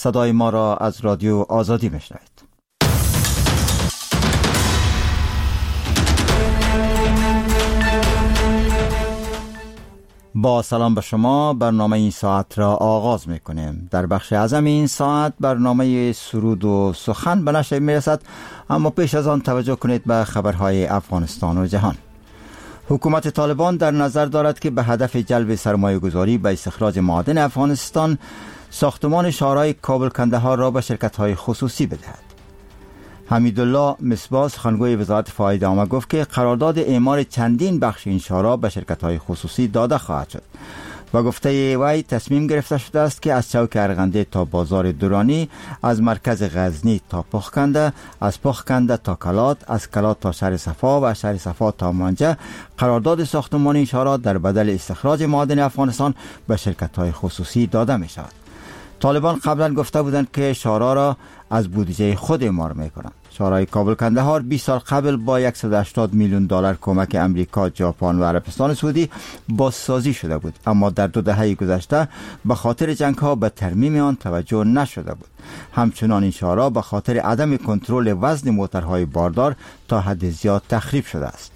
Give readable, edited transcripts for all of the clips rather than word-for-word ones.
صدای ما را از رادیو آزادی میشنوید. با سلام به شما، برنامه این ساعت را آغاز میکنیم. در بخش اعظم این ساعت برنامه سرود و سخن به نشر میرسد، اما پیش از آن توجه کنید به خبرهای افغانستان و جهان. حکومت طالبان در نظر دارد که به هدف جلب سرمایه گذاری به استخراج معادن افغانستان ساختمان شهرهای کابل کندهار را به شرکت‌های خصوصی بدهد. حمیدالله مصباح سخنگوی وزارت فایده عامه گفت که قرارداد اعمار چندین بخش این شهرها به شرکت‌های خصوصی داده خواهد شد و گفته وی تصمیم گرفته شده است که از چوک ارغنده تا بازار درانی، از مرکز غزنی تا پخکنده، از پخکنده تا کلات، از کلات تا شهر صفا و از شهر صفا تا مانجه قرارداد ساختمان این شهرها در بدل استخراج معادن افغانستان به شرکت‌های خصوصی داده می شود. طالبان قبلا گفته بودند که شهرها را از بودجه خود اعمار میکنند. شهرهای کابل کندهار 20 سال قبل با 180 میلیون دلار کمک امریکا، ژاپن و عربستان سعودی بازسازی شده بود، اما در 2 دهه گذشته به خاطر جنگ‌ها به ترمیم آن توجه نشده بود. همچنان این شهرها به خاطر عدم کنترل وزن موترهای باردار تا حد زیاد تخریب شده است.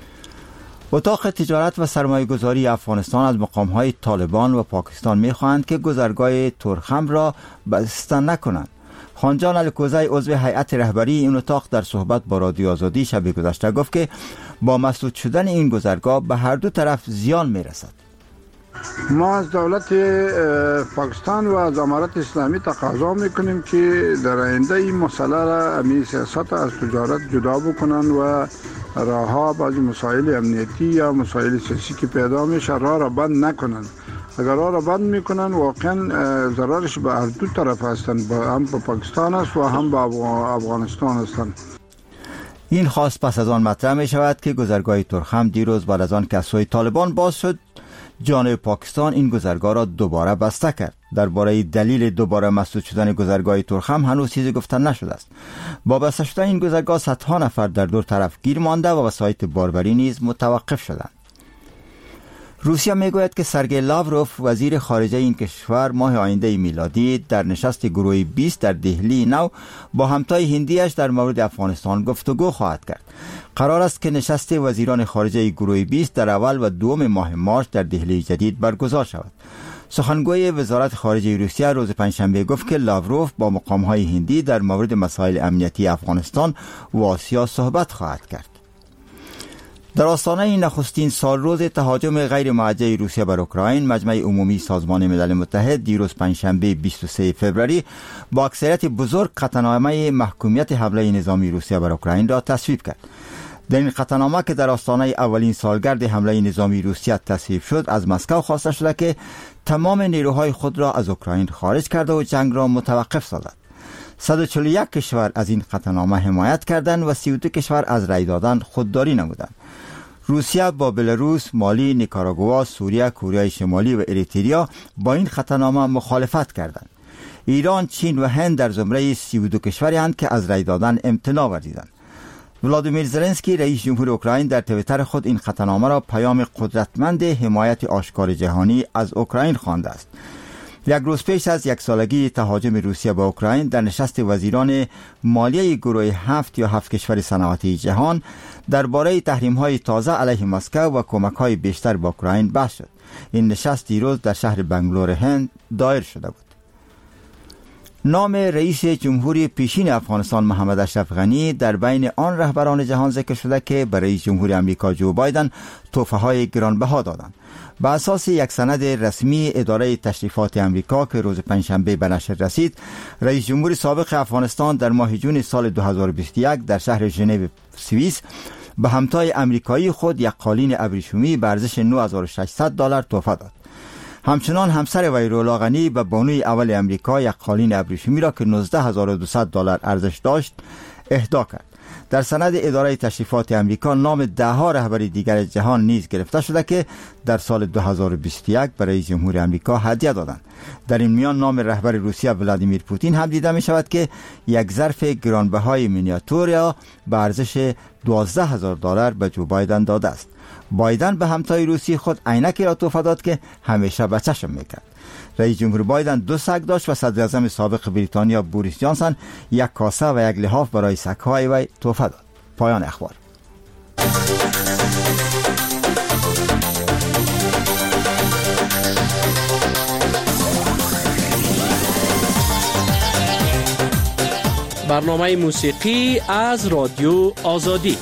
اتاق تجارت و سرمایه گذاری افغانستان از مقام‌های طالبان و پاکستان می‌خواهند که گذرگاه ترخم را بسته نکنند. خانجان الکوزی عضو هیئت رهبری این اتاق در صحبت با رادیو آزادی شب گذشته گفت که با مسدود شدن این گذرگاه به هر دو طرف زیان می‌رسد. ما از دولت پاکستان و از امارت اسلامی تقاضا میکنیم که در آینده این مسئله را، امی سیاست از تجارت جدا بکنن و راهها بعضی مسائل امنیتی یا مسائل سیاسی که پیدا میشه راه را بند نکنن. اگر راه را بند میکنن واقعا ضررش به هر دو طرف هستند، هم به پاکستان است و هم به افغانستان هستند. این خواست پس از آن مطرح می شود که گذرگاه ترخم دیروز بعد از آن که از سوی طالبان باز شد، جانب پاکستان این گذرگاه را دوباره بسته کرد. درباره دلیل دوباره مسدود شدن گذرگاه ترخم هنوز چیزی گفته نشده است. با بسته شدن این گذرگاه صدها نفر در دو طرف گیر مانده و وسایط باربری نیز متوقف شدند. روسیه میگوید که سرگئی لاوروف وزیر خارجه این کشور ماه آینده میلادی در نشست گروه 20 در دهلی نو با همتای هندیش در مورد افغانستان گفتگو خواهد کرد. قرار است که نشست وزیران خارجه گروه 20 در اول و دوم ماه مارس در دهلی جدید برگزار شود. سخنگوی وزارت خارجه روسیه روز پنجشنبه گفت که لاوروف با مقام‌های هندی در مورد مسائل امنیتی افغانستان و آسیا صحبت خواهد کرد. در آستانه نخستین سالروز تهاجم غیر موجه روسیه بر اوکراین، مجمع عمومی سازمان ملل متحد دیروز پنجشنبه 23 فوریه با اکثریت بزرگ قطعنامه محکومیت حمله نظامی روسیه بر اوکراین را تصویب کرد. در این قطعنامه که در آستانه اولین سالگرد حمله نظامی روسیه تصویب شد، از مسکو خواسته شده که تمام نیروهای خود را از اوکراین خارج کرده و جنگ را متوقف سازد. 141 کشور از این قطعنامه حمایت کردند و 32 کشور از رأی دادن خودداری نمودند. روسیه با بلاروس، مالی، نیکاراگوآ، سوریه، کره شمالی و اریتریا با این قطعنامه مخالفت کردند. ایران، چین و هند در زمره 32 کشوری هستند که از رأی دادن امتناع ورزیدند. ولادیمیر زلنسکی رئیس جمهور اوکراین در توییتر خود این قطعنامه را پیام قدرتمند حمایت آشکار جهانی از اوکراین خوانده است. یک روز پیش از 1 سالگی تهاجم روسیه به اوکراین در نشست وزیران مالیه گروه 7 یا 7 کشور صنعتی جهان درباره تحریم‌های تازه علیه مسکو و کمک‌های بیشتر به اوکراین بحث شد. این نشست دیروز در شهر بنگلور هند دایر شده بود. نام رئیس جمهوری پیشین افغانستان محمد اشرف غنی در بین آن رهبران جهان ذکر شده که به رئیس جمهوری امریکا جو بایدن تحفه‌های گرانبها دادند. بر اساس یک سند رسمی اداره تشریفات امریکا که روز پنجشنبه به نشر رسید، رئیس جمهور سابق افغانستان در ماه جون سال 2021 در شهر ژنو سوئیس به همتای امریکایی خود یک قالین ابریشمی به ارزش $9600 تحفه داد. همچنان همسر وی رولا غنی به بانوی اول امریکا یک قالین ابریشمی را که $19200 ارزش داشت اهدا کرد. در سند اداره تشریفات امریکا نام 10 رهبر دیگر جهان نیز گرفته شده که در سال 2021 برای جمهوری امریکا هدیه دادند. در این میان نام رهبر روسیه ولادیمیر پوتین هم دیده می شود که یک ظرف گرانبهای مینیاتور به ارزش $12000 به جو بایدن داده است. بایدن به همتای روسی خود عینکی را تحفه داد که همیشه به چشم میکرد. رئیس جمهور بایدن 2 سگ داشت و صدر اعظم سابق بریتانیا بوریس جانسن 1 کاسه و 1 لحاف برای سگ‌های وی تحفه داد. پایان اخبار. برنامه موسیقی از رادیو آزادی.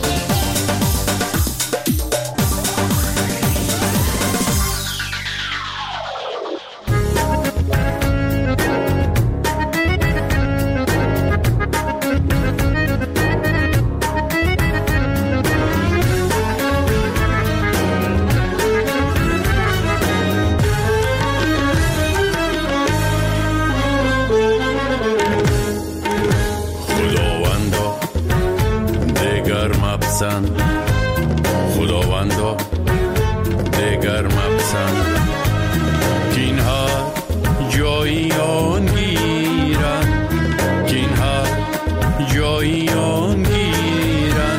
خداوندا دگر مپسند که اینها جایی آن گیرن، که اینها جایی آن گیرن،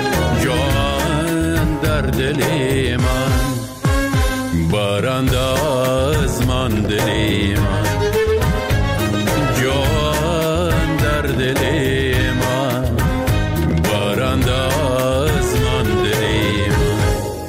جان در دل من برند از من دل من، جان در دل من برند از من دل من.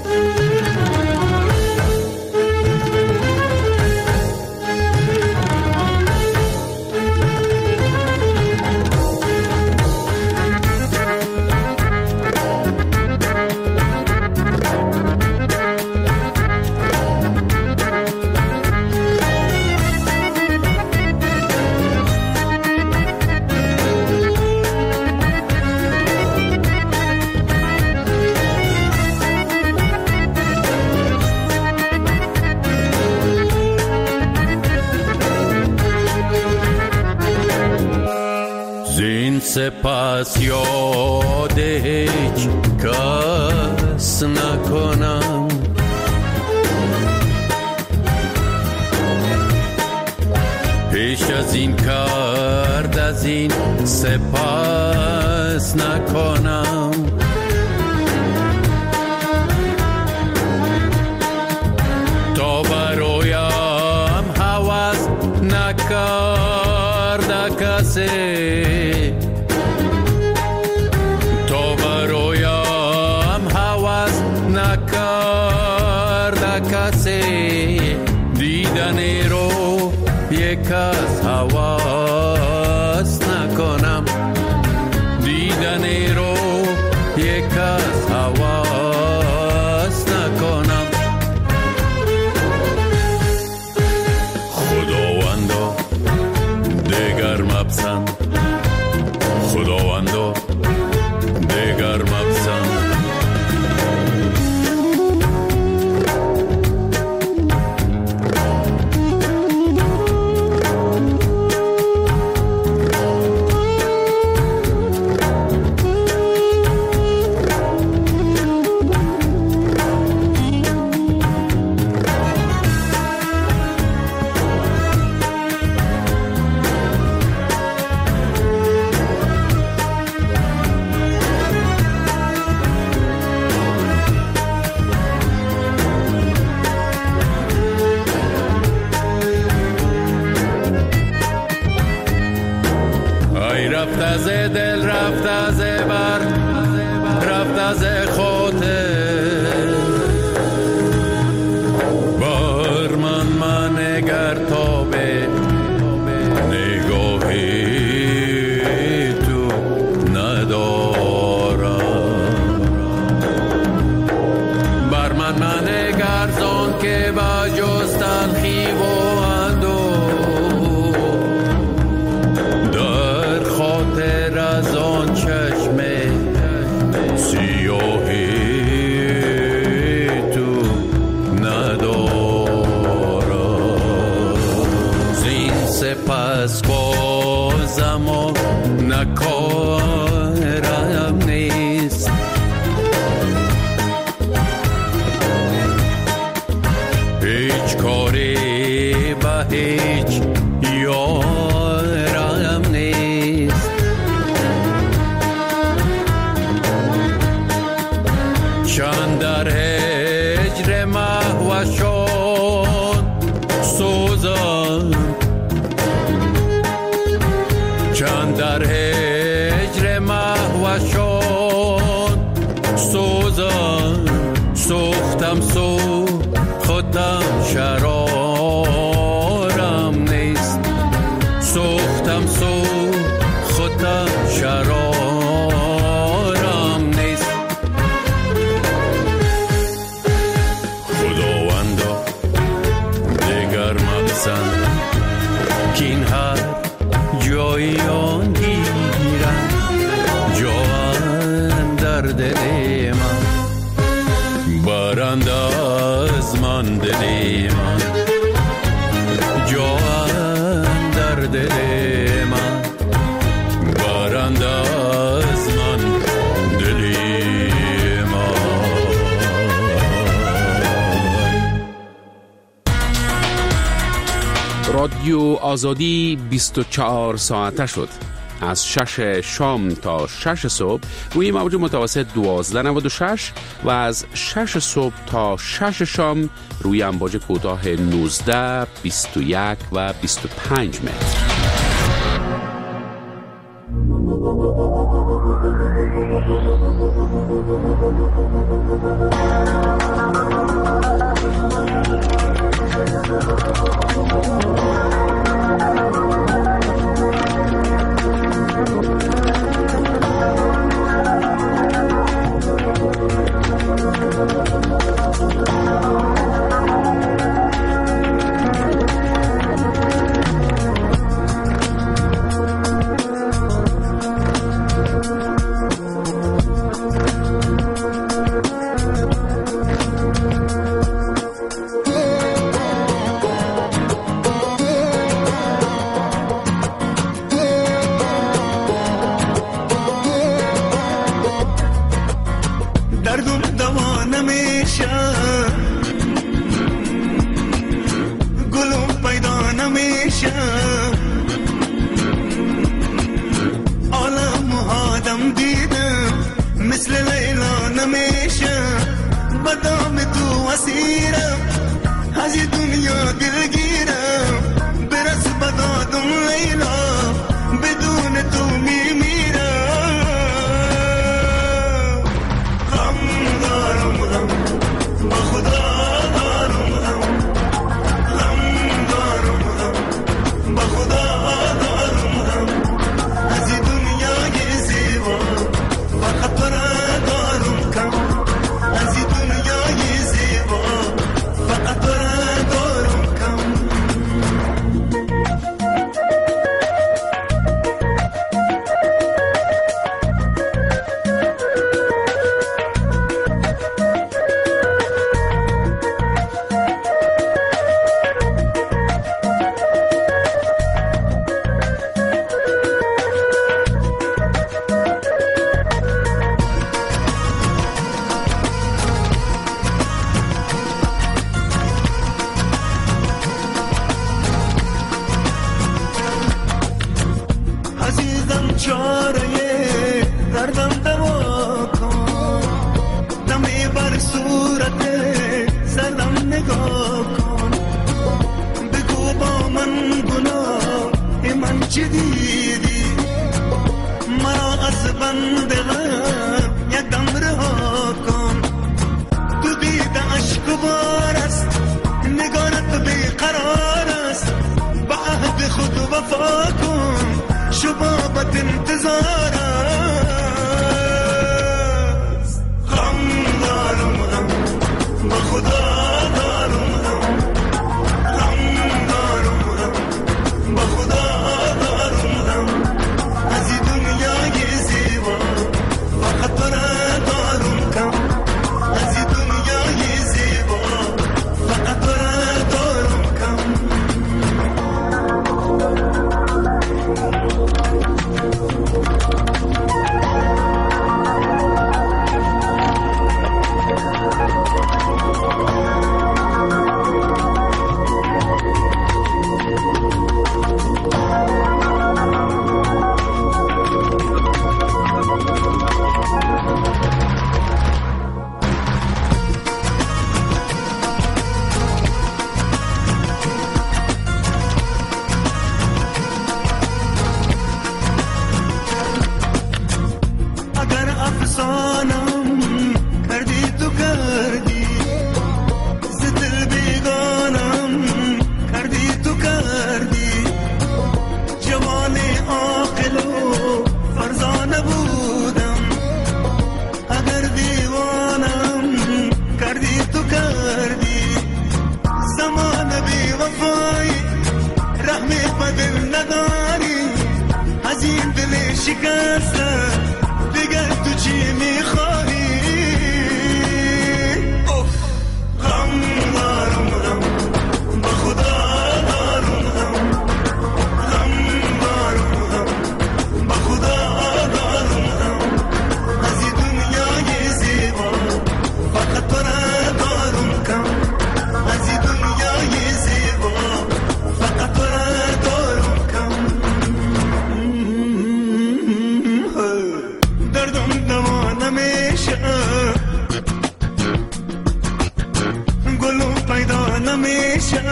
سپس یاد هیچ کس نکنم، پیش از این کرد از این سپس نکنم. تا برایم هوس نکرد کسی، دیدنی رو یک از حواس نکنم، دیدنی رو یک از حواس نکنم. خداوندا دگر مپسند، خداوندا دگر مپسند. رفت از دل، رفت از بر، رفت از خاطر، بر من نگر تا به نگاهی تو ندارم، بر من نگر زان که با جز تلخی و از آن چشم سیاهی تو ندارم. زین سپس بازم و نکارم نیست، هیچ کاری به هیچ یارم نیست. چند در هجر محوشان سوز در هجر محوشان سوزان سوختم خودم شرارم نیست سوختم خودم شرارم نیست خداوندا دیگر مقصد که این هر جایی آن گیرم جان در دل من برند از من دل من جان در دل من برند از من دل من. رادیو آزادی 24 ساعته شد. از 6 شام تا 6 صبح روی موج متوسط 1296 و از 6 صبح تا 6 شام روی امواج کوتاه 19 21 و 25 متر. شکسته دیگه تو چی میخوایی غم دارم غم با خدا دارم غم دارم غم با خدا دارم غم از این دنیای زیبا فقط تو را دارم کم از این دنیای زیبا فقط تو را دارم کم دردم دوا نمیشه گلو پیدا نمیشه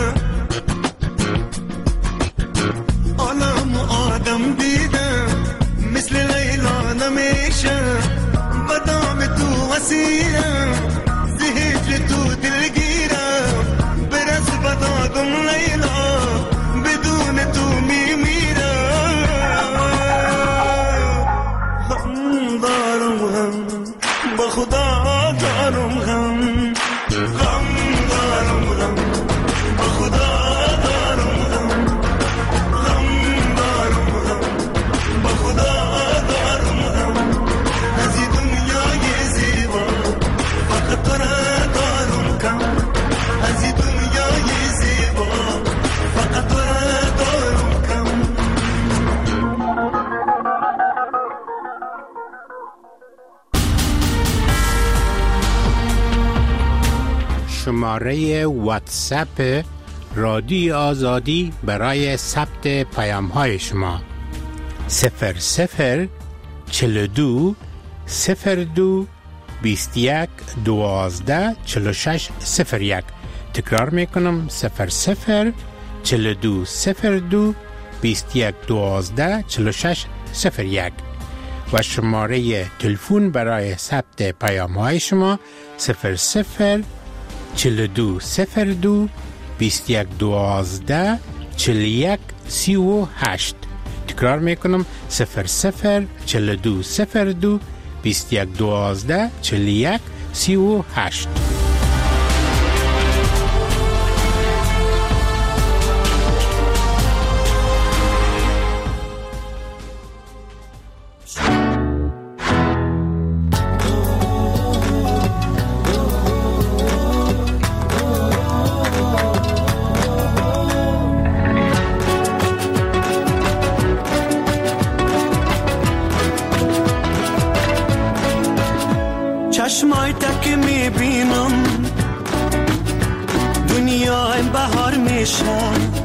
عالم آدم دیدم مثل لیلا نمیشه بدام تو وسیلم زهجر تو دلگیرم برس بدادم لیلا بدون تو میمیرم غم دارم غم با خدا دارم غم غم دارم غم با خدا دارم غم غم دارم غم با خدا دارم غم از این دنیای زیبا فقط تو را دارم کم از این دنیای زیبا فقط تو را دارم کم شماره واتساپ رادیو آزادی برای ثبت پیام های شما 00 42 02 21 12 46 01. تکرار میکنم 00 42 02 21 12 46 01 و شماره تلفن برای ثبت پیام های شما 00 42 02 21 12 41 38. تکرار میکنم 00 42 02 21 12 41 38. چشمای تک میبینم دنیا این بهار میشه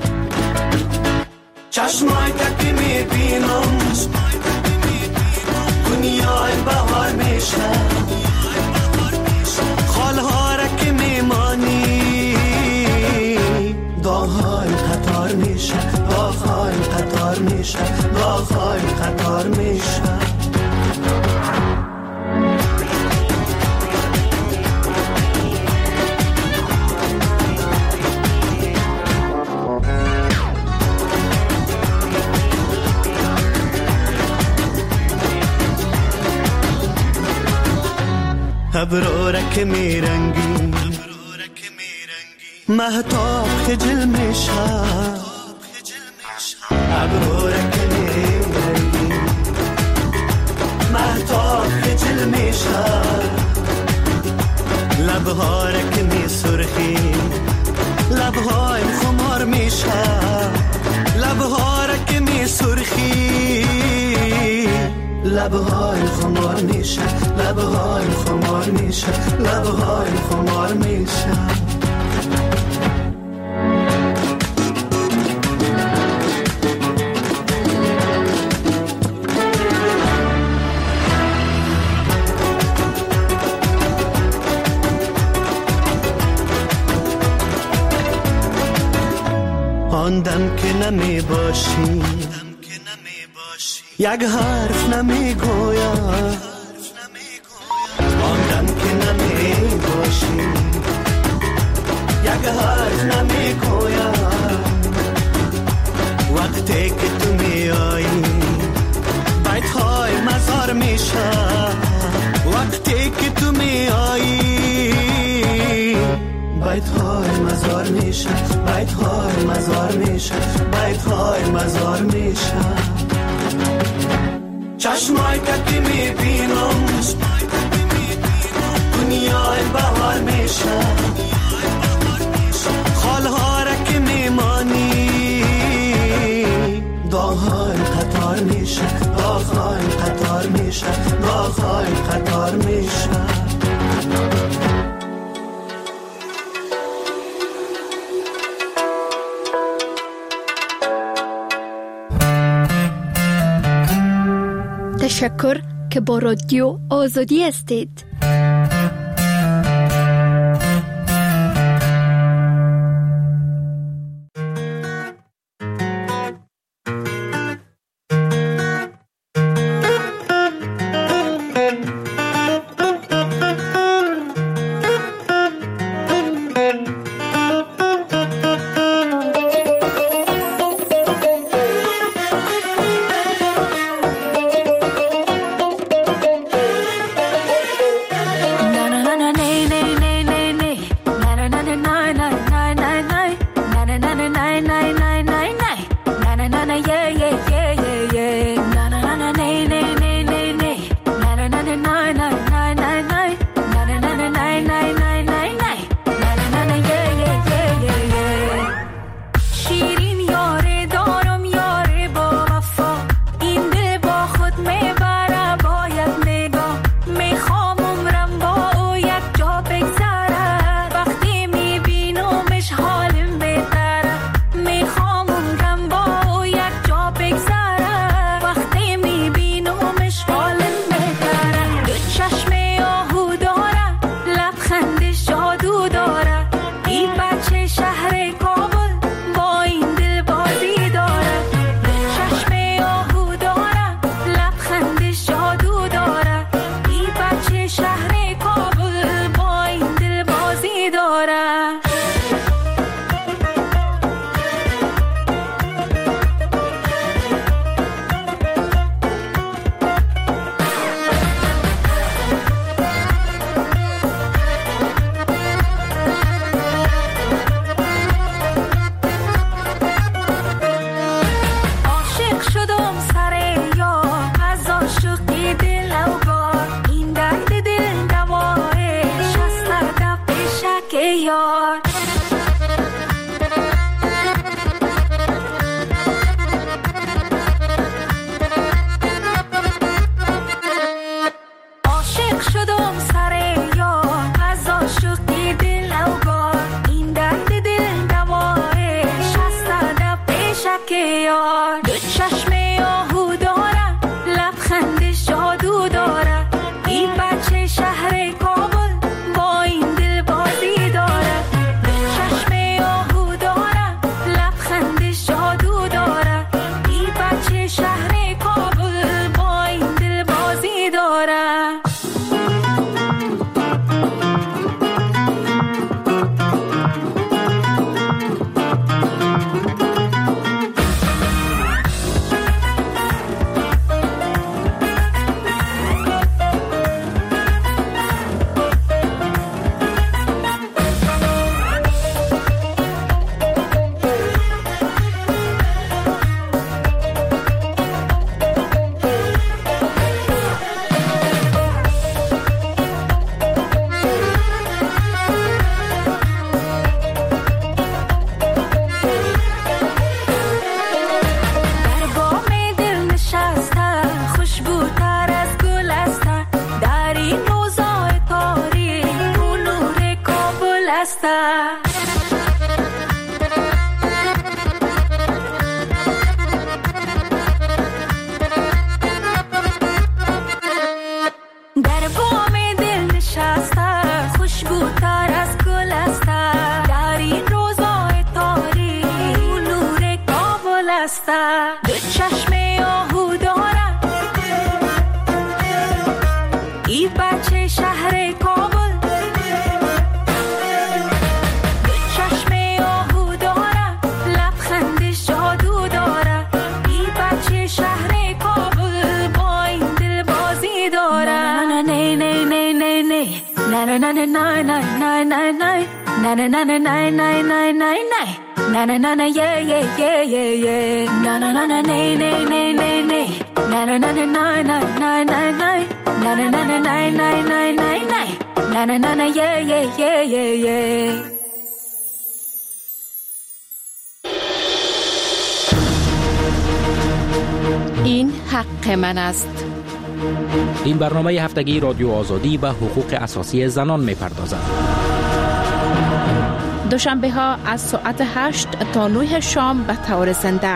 چشمای تک میبینم دنیا این بهار میشه خالها را که میمانی داغهای قطار میشه داغهای قطار میشه داغهای قطار میشه ابرارک میرنگی مهتاب خجل میشه ابرارک میرنگی مهتاب خجل میشه لبهارک می سرخی لبهای خمار میشه لبهارک می سرخی لبهای خمار میشه لبهای خمار میشه لبهای خمار میشه آن دم که نمی باشی یک حرف نمی گویم آن دم که نمی باشی یک حرف نمی گویم وقتی که تو می آیی بیت های مزار میشه وقتی که تو می آیی بیت های مزار میشه بیت های مزار میشه بیت های مزار میشه چشمای که میبینم دنیای بهار میشه خالها را که میمانی داغ‌های قطار میشه داغ‌های قطار میشه داغ‌های قطار میشه تشکر که با رادیو آزادی هستید. Na na na na nay nay nay nay nay. Na na na na na na Na na na na yeah yeah yeah yeah yeah. این حق من است. این برنامه هفتگی رادیو آزادی به حقوق اساسی زنان می‌پردازد. دوشنبه ها از ساعت 8 تا 9 شام به طور زنده.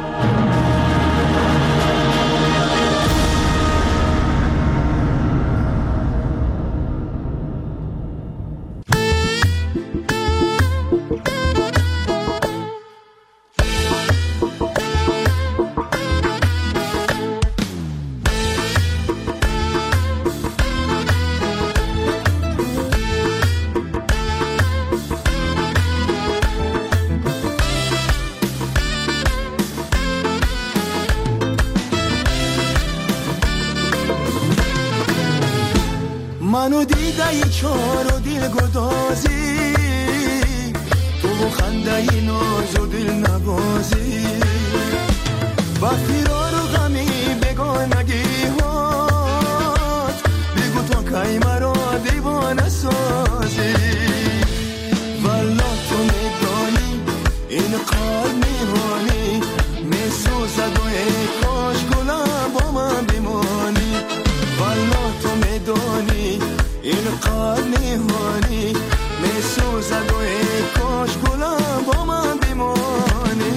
منو دیده ای چار و دل گدازی، تو خنده ای ناز و دل نبازی، با فرار و غمی بگانگی هات، بگو تو که مرا دیوانه سازی. والا تو میدانی این قلب میهانی میسوزد و ای کاش گلم با من بمانی. والا تو میدانی این قلب میهانی میسوزد و ای کاش گلم با من بمانی.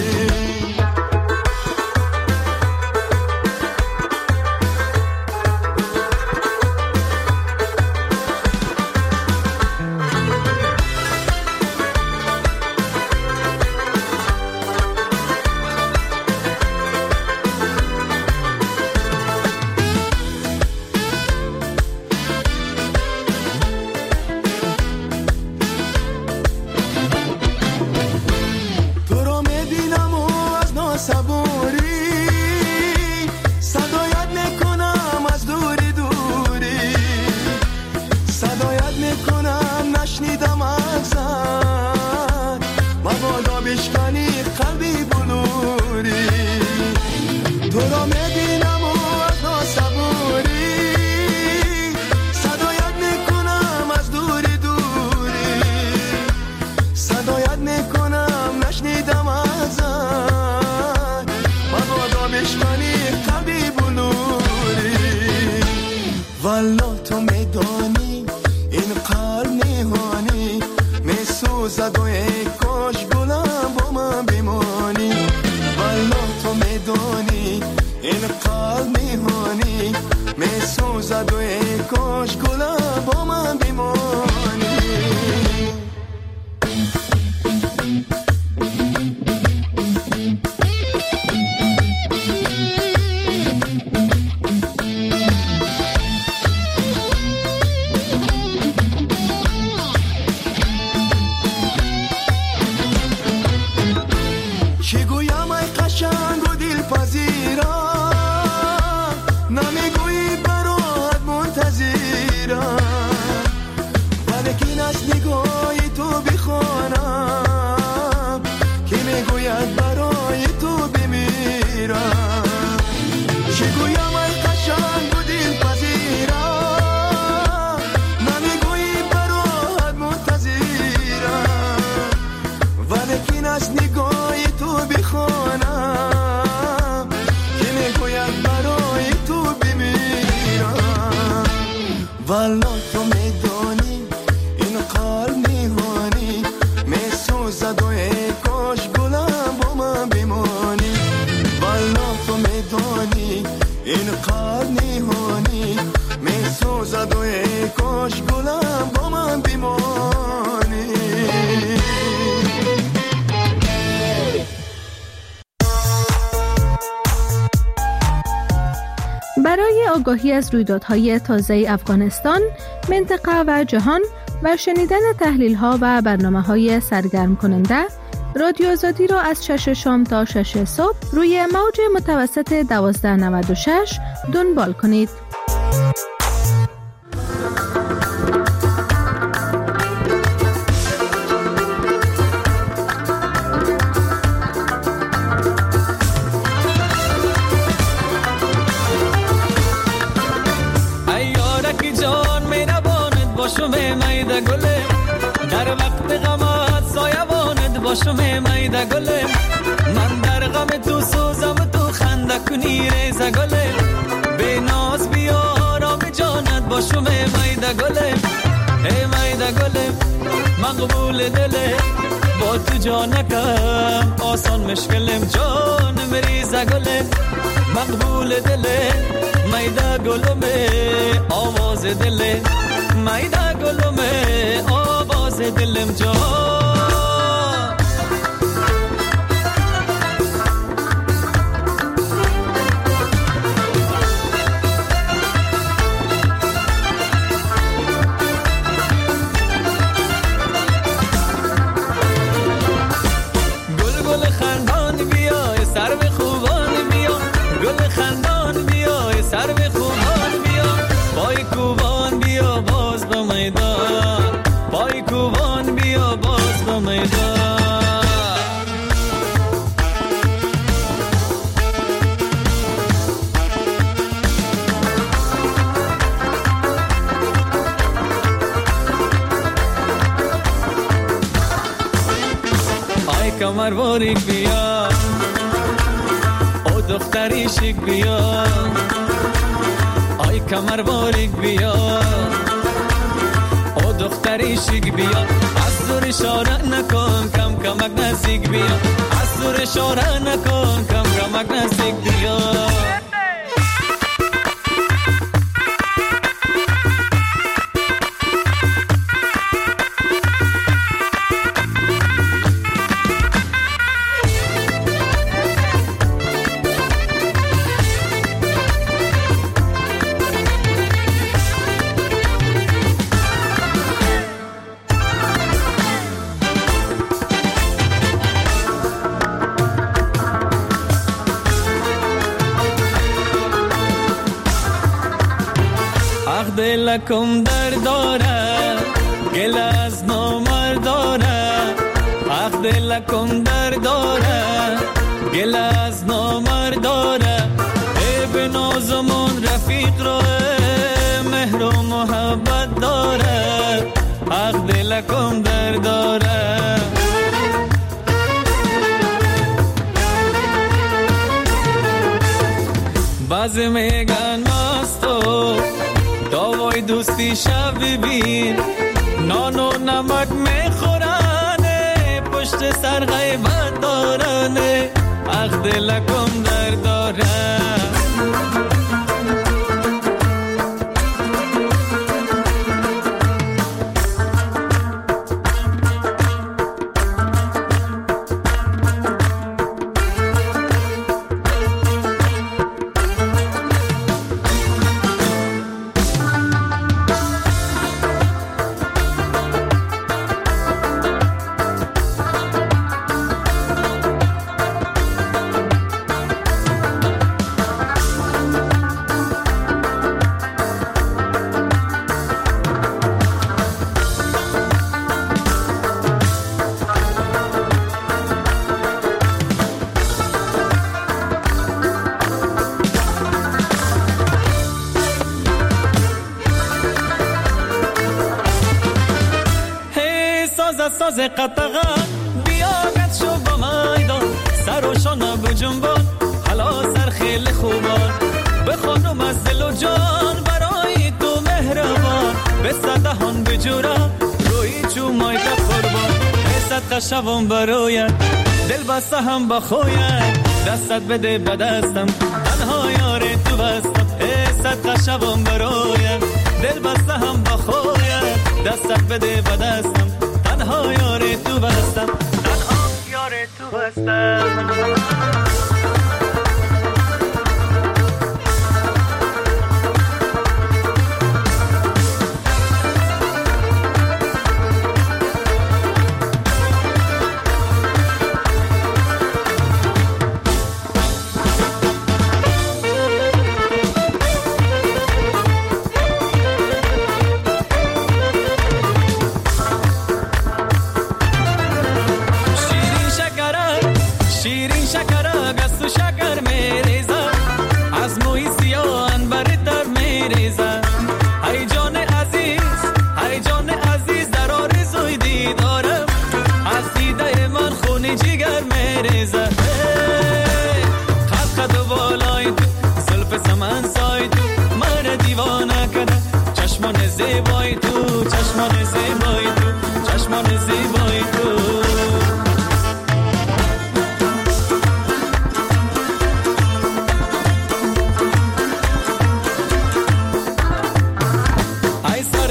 والا تو میدانی این قلب نهانی میسوزد و ای کاش گلم با من بمانی. والا تو میدانی این قلب نهانی میسوزد و ای کاش گلم با من بمانی. والا تو میدانی این قلب نهانی میسوزد و ای کاش گلم با من بمانی. والا تو میدانی این قلب نهانی میسوزد و ای کاش گلم با من بمانی. برای آگاهی از رویدادهای تازه افغانستان، منطقه و جهان و شنیدن تحلیل‌ها و برنامه‌های سرگرم کننده، رادیو آزادی را از 6 شام تا 6 صبح روی موج متوسط 1296 دنبال کنید. باشم میده گله، در وقت غمت سایبانت باشم میده گله، من در غم تو سوزم تو خنده کنی ریزه گله، به ناز بیا آرام جانت باشم میده گله، ای میده گله مقبول دله، با تو جانکم آسان مشکلم جان مریزه گله، مقبول دله میده گلومه آواز دله، میده گلومه آواز دلم جان. کمر باریک بیا او دختری شیک بیا، آی کمر باریک بیا او دختری شیک بیا، از دور اشاره نکن کم کمک نزدیک بیا، از دور اشاره نکن کم کمک نزدیک بیا. دلکم در داره گل از نامر داره، حق دلکم در داره گل از نامر داره، ای به نازمون رفیق را مهر و محبت داره، حق دلکم در داره. بعضی میگن مستو داوای دوستی شب ببین، نان و نمک میخورنه پشت سر غیبت دارنه، حق دلکم در داره. ساز قطغه بیاگت شو با میدان، سر و شانه بجنبان حالا سر خیلی خوبان، به خانم از دل و جان برای تو مهربان، به صدهان بجوره روی چومای که قربان، حسد قشوان برایت دل بسته هم بخوید، دستت بده به دستم تنها یار تو بستم، حسد قشوان برایت دل بسته هم بخوید، دستت بده به دستم تنها یار تو بستم، تنها یار تو بستم.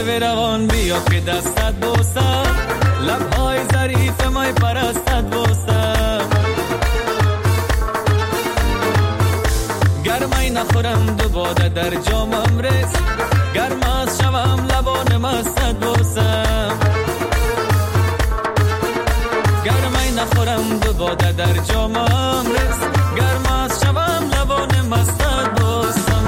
و روان بیا که دستت بوسم، لبهای ظریف مای پرستت بوسم. گرمای نخورم دو باده در جامم رس، گرم از شوم لبان مستت بوسم. گرمای نخورم دو باده در جامم رس، گرم از شوم لبان مستت بوسم.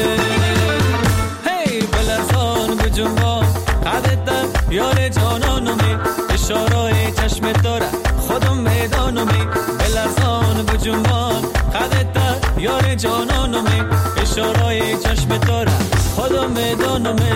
هی بلرزان بجنبان قدت یار جانانومی، اشارای چشم تو را خودم میدانومی. بلرزان بجنبان قدت یار جانانومی، اشارای چشم تو را خودم میدانومی.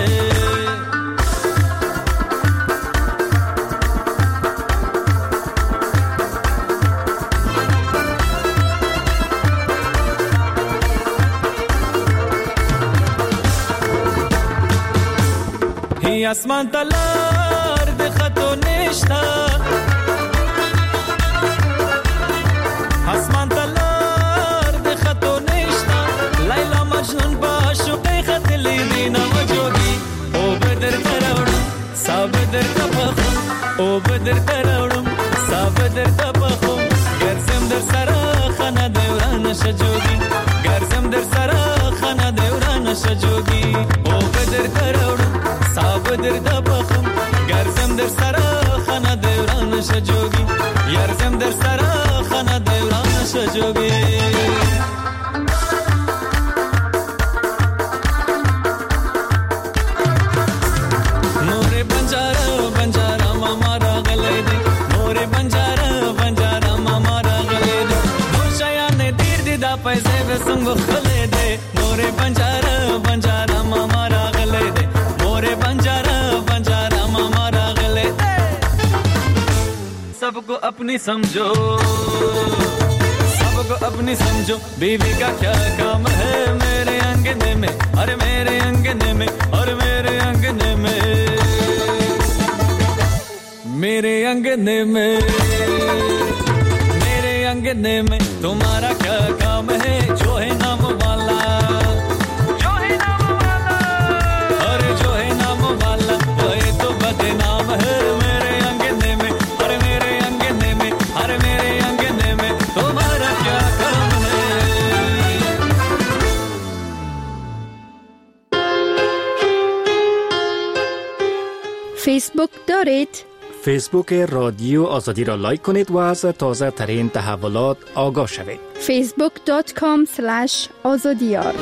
هی اسمان تلار ده خطو نشتا، اسمان تلار ده خطو نشتا. لیلا مجنون با شوقی خط لیدینا مجوگی، او بدر تراورم سابدر تبخم، او بدر تراورم سابدر تبخم. گرزم در سرا خانه دوران شجوگی، گرزم در سرا خانه دوران شجوگی. او بدر تراورم سابدر تبخم، گرزم در سرا خانه دوران شجوگی، گرزم در سرا خانه دوران شجوگی. نور بنجارا بنجارا ماما را غلی دی، نور بنجارا بنجارا ماما را غلی دی. دوشایان دیر دیدا پیسه به سنگو خلی دی، نور بنجارا بنجارا ماما را غلی دی، نور بنجارا بنجارا ماما را غلی دی. सबको अपनी समझो, सबको अपनी समझो, बीवी का क्या काम है मेरे अंगने में, अरे मेरे अंगने में, और मेरे अंगने में, मेरे अंगने में, मेरे अंगने में तुम्हारा क्या काम है जो है नाम वाला, जो है नाम वाला, अरे जो है नाम वाला वो तो बदनाम है मेरे अंगने में, अरे मेरे अंगने में, अरे मेरे अंगने में तुम्हारा क्या काम है. فیسبوک دارید؟ فیسبوک رادیو آزادی را لایک کنید و از تازه ترین تحولات آگاه شوید. facebook.com/azadiyar.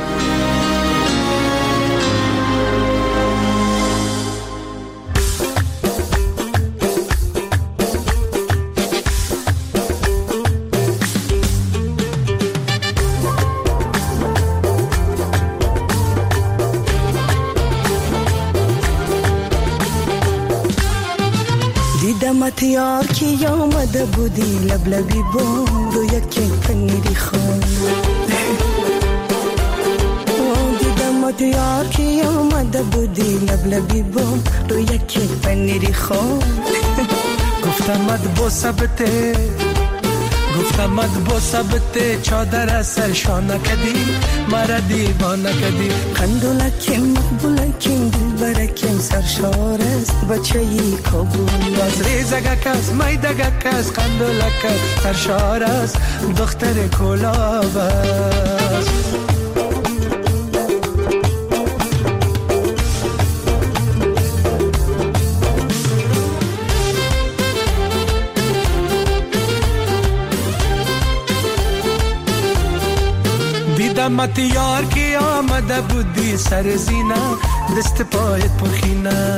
دیدمت یار کی آمده بودی لبلبی بود و یکی پنیری خون. دیدمت یار کی آمده بودی لبلبی بود و یکی پنیری خون. گفتمت با ثبته، گفتمت با ثبته چادر سرشانه کدی مرا دیوانه کدی. قندولکیم مقبولکیم دلبرکیم سرشار است بچه‌ی کابل از ریزگک است میدگک است قندولک است سرشار است دختر کلاب است. دیدمت یار کی آمده بودی سر زینه دست پایت پرخینه.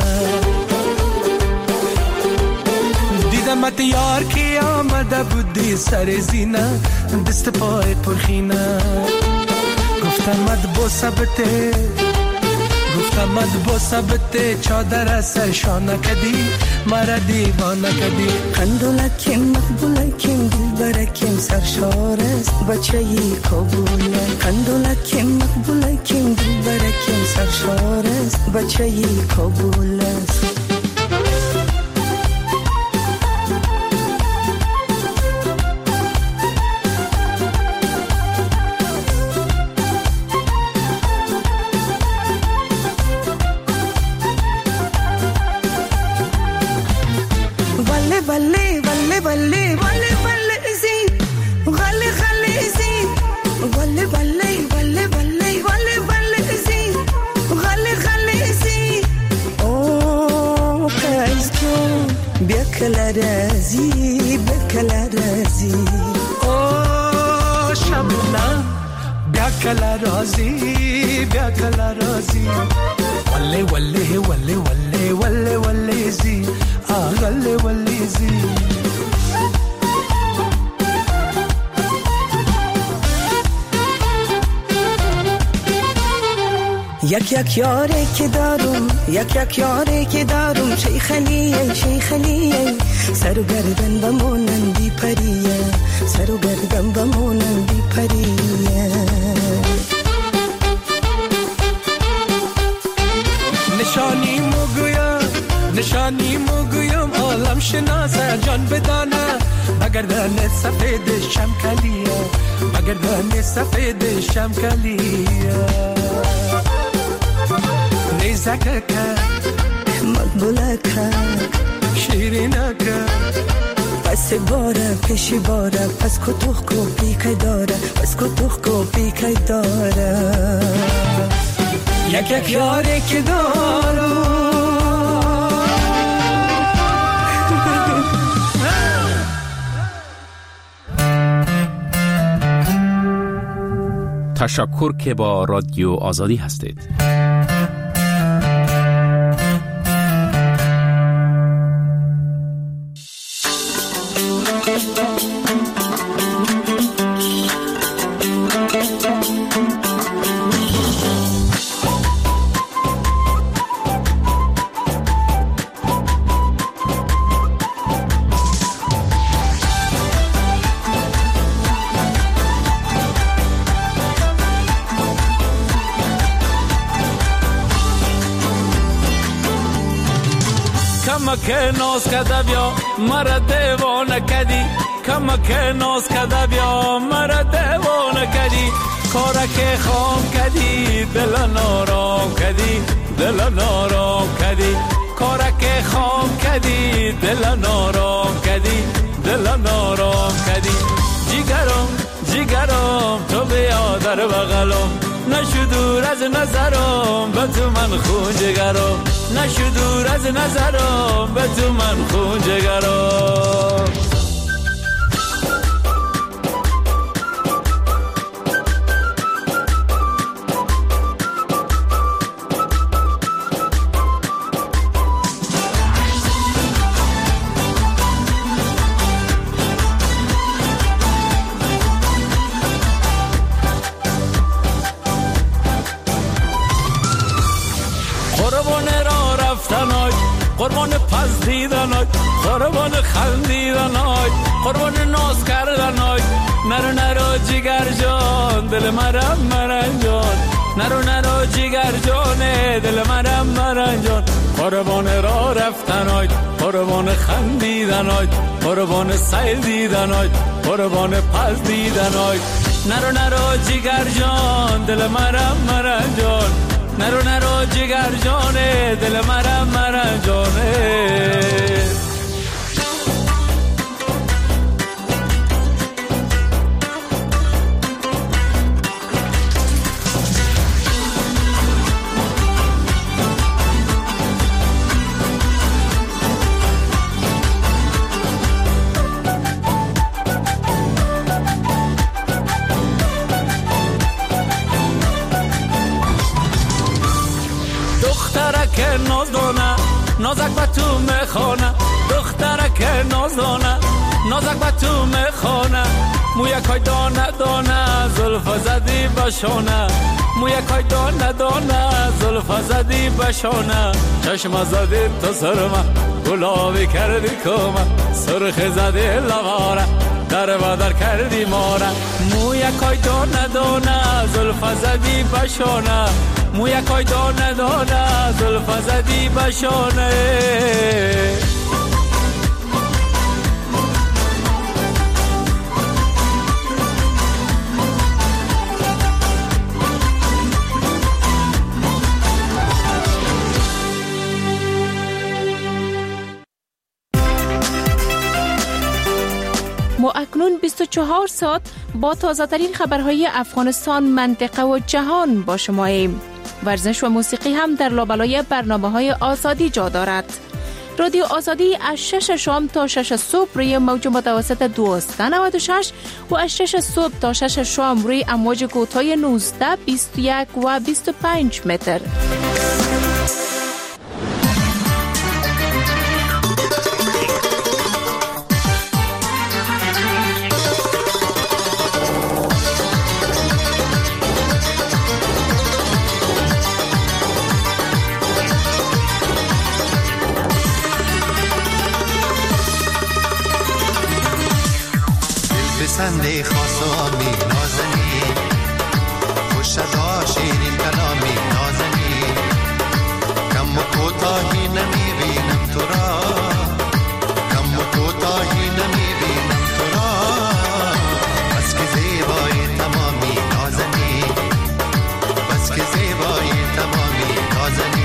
دیدمت یار کی آمده بودی سر زینه دست پایت پرخینه. گفتمت با ثبته، گفتمت با ثبته چادر سرشانه کدی مرا دیوانه کدی. قندولکیم مقبولکیم دلبرکیم سرشار است بچه‌ی کابل. قندولکیم مقبولکیم دلبرکیم سرشار است بچه‌ی کابل است. بله بله بله بله زی غله غله زی او قیس جون بیا کلا رازی بیا کلا رازی او شبنم بیا کلا رازی بیا کلا رازی وله وله وله وله وله وله زی آغله وله زی یک یک یاری که دارم یک یک یاری که دارم شیخلیه شیخلیه سر و گردن بمونن بی پریه سر و گردن بمونن بی پریه نشانی مگویم عالم شناسه جان بدانه بگردن سفید شمکلیه بگردن سفید شمکلیه نیزک مقبوله که شیرینه که پس باره پیشی باره پس کتوخ کو پیکای داره پس کتوخ کو پیکای داره یک یک یاری که دارم تشکر که با رادیو آزادی هستید. که ناز کده بیا مرا دیوانه کدی کمک ناز کده بیا مرا دیوانه کدی کارک خام کدی دل نارام کدی دل نارام کدی کارک خام کدی دل نارام کدی دل نارام کدی جیگرم جیگرم تو بیا در بغلم نشو دور از نظرم به تو من خون جگرم نشو دور از نظرم به تو من خون جگرم قربان پس دیدنای قربان خندیدنای قربان ناز کردنای نرو نرو جگر جان دل مرم جان نرو نرو جگر جان دل مرم جان قربان را رفتنای قربان خندیدنای قربان سیر دیدنای قربان پس دیدنای نرو نرو جگر جان دل مرم جان نرو نرو جگر جانه دل مرم جانه دخترک نازدانه نازک به تو میخوانه دخترک نازدانه نازک به تو میخوانه مویکای دانه دانه زلف زدی بشانه مویکای دانه دانه زلف زدی بشانه چشم زدی تو سرمه گلابی کردی کمه سرخ زدی لباره در بدر کردی ماره مویکای دانه دانه زلف زدی بشانه مویکای دانه دانه زلف زدی بشانه ما اکنون 24 ساعت با تازه ترین خبرهای افغانستان، منطقه و جهان با شماییم. ورزش و موسیقی هم در لابلای برنامه‌های آزادی جا دارد. رادیو آزادی از 6 شام تا 6 صبح روی موج متوسط 1296 و از 6 صبح تا 6 شام روی امواج کوتاه 19، 21 و 25 متر. سنده خاصامی نازنی خوش از شیرین کلامی نازنی کم و کوتاهی نمیبینم تو را کم و کوتاهی نمیبینم تو را بس که زیبای تمامی نازنی بس که زیبای تمامی نازنی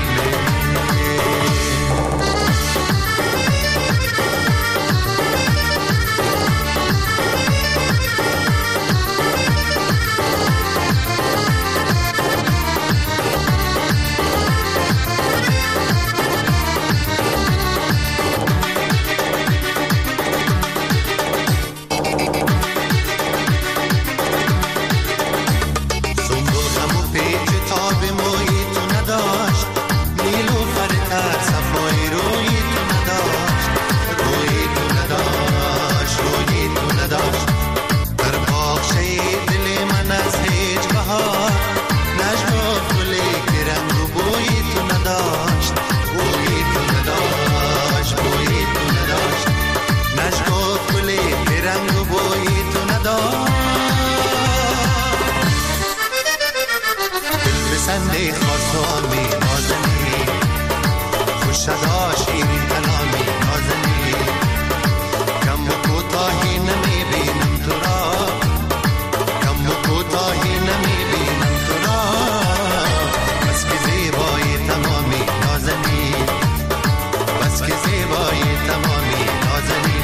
سنده خاصامی نازنی خوش از شیرین کلامی نازنی کم و کوتاهی نمیبینم تو را کم و کوتاهی نمیبینم تو را بس که زیبای تمامی نازنی بس که زیبای تمامی نازنی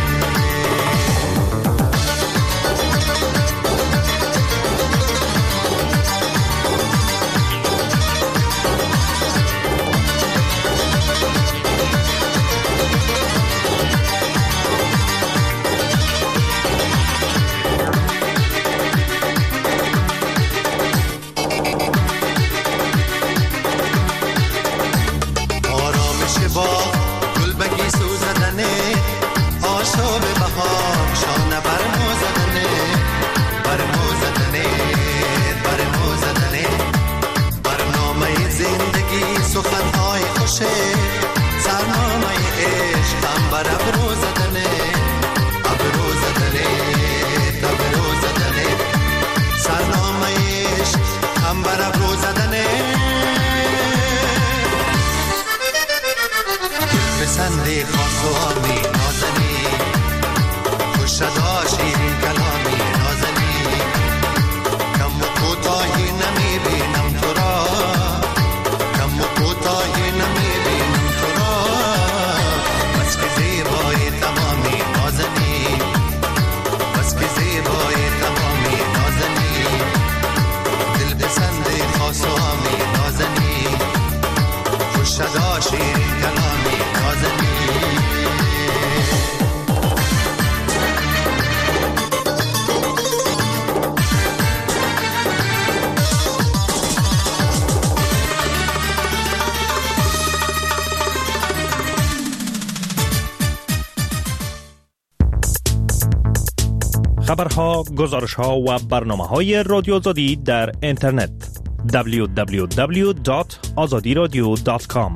سنده خاصامی نازنی خوش از شیرین کلامی نازنی کم و کوتاهی نمیبینم تو را کم و کوتاهی نمیبینم تو را بس که زیبای تمامی نازنی بس که زیبای تمامی نازنی دل به سنده خاصامی نازنی خوش از شیرین کلامی نازنی خبرها، گزارش‌ها و برنامه‌های رادیو آزادی در اینترنت www.azadiradio.com.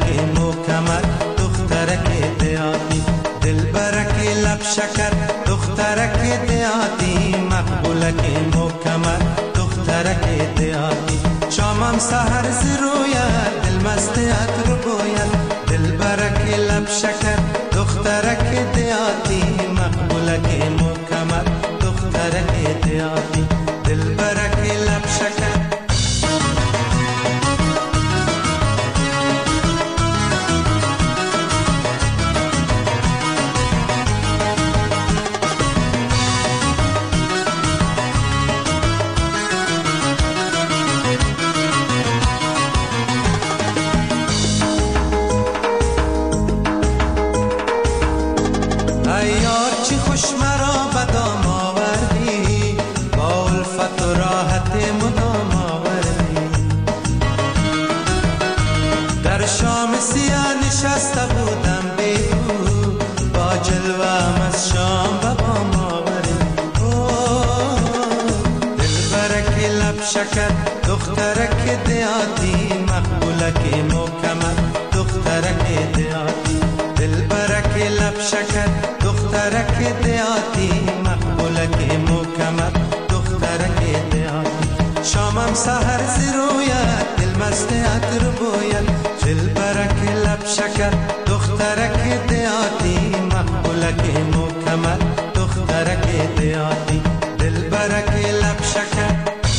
محکمت دخترک دیاتی، دلبرک لب شکر دخترک دیاتی، مقبولک محکمت دخترک دیاتی. شامم سحر زرویت دل مستیت رو باید، دلبرک لب شکر دخترک دیاتی، مقبولک محکمت دخترک دیاتی، دلبرک لب شکر. شکر دخترک دیاتی، مقبولک محکمت دخترک دیاتی، دلبرک لب شکر دخترک دیاتی، مقبولک محکمت دخترک دیاتی. شامم سحر زرویت دل مستیت رو باید، دلبرک لب شکر دخترک دیاتی، مقبولک محکمت دخترک دیاتی، دلبرک لب شکر.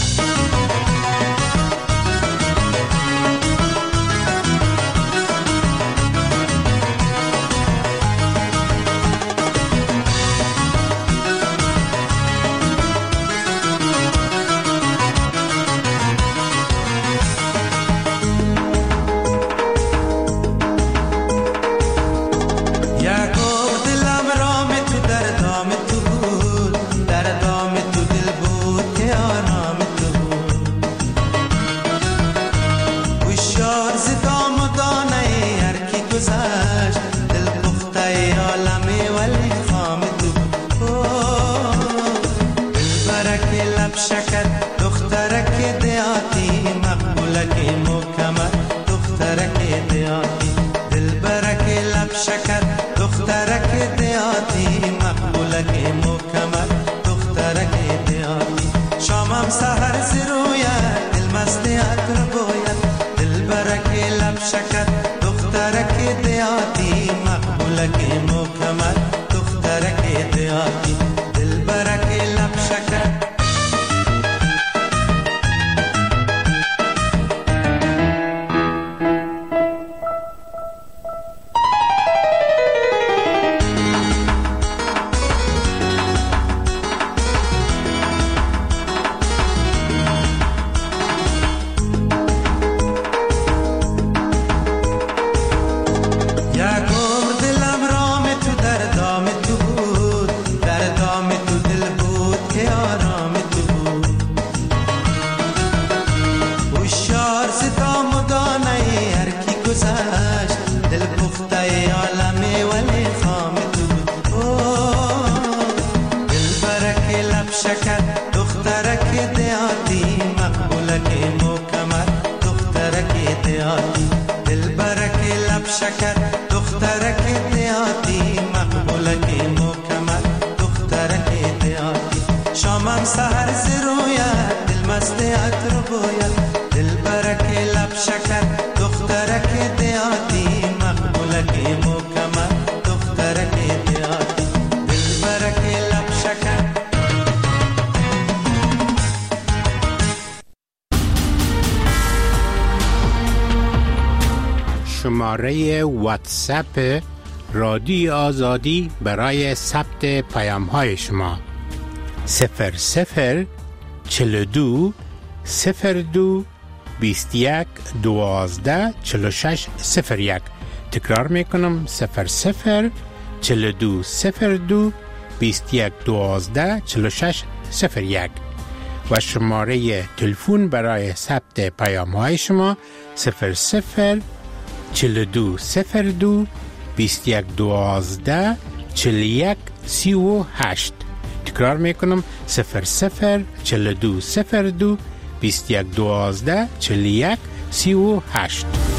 شماره واتساپ رادیو آزادی برای ثبت پیام‌های شما 00 42 02 21 12 46 01. تکرار میکنم 00 42 02 21 12 46 01 و شماره تلفن برای ثبت پیام‌های شما 00 42 02 21 12 41 38. تکرار میکنم 00 42 02 21 12 41 38.